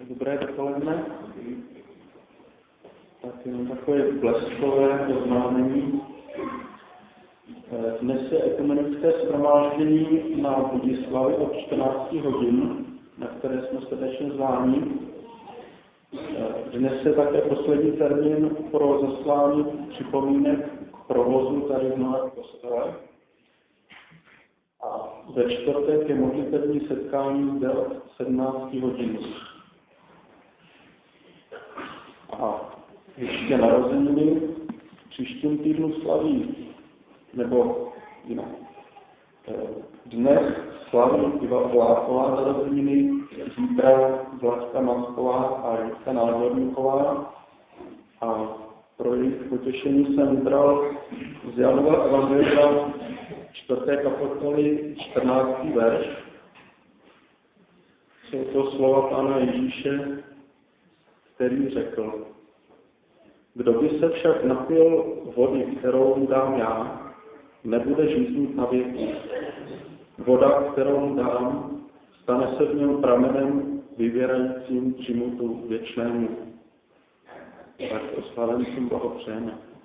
Dobré dopoledne. Tak jenom takové bleskové oznámení. Dnes je ekumenické shromáždění na Budislavi od 14 hodin, na které jsme srdečně zváni. Dnes je také poslední termín pro zaslání připomínek k provozu tady v Novém kostele. A ve čtvrtek je modlitební setkání zde od 17 hodin. A ještě narozeniny v příštím týdnu slaví, nebo jinak. Dnes slaví Iva Vláková narozeniny, zítra Vládka Masková a Jitka Nádorníková. A pro jejich potěšení jsem vybral z Janova evangelia 4. kapitoly 14. verš. Jsou to slova Pána Ježíše, který řekl: Kdo by se však napil vody, kterou mu dám já, nebude žíznit na věky. Voda, kterou mu dám, stane se v něm pramenem vyvěrajícím přímutu věčnému. Tak oslavencům blahopřejeme.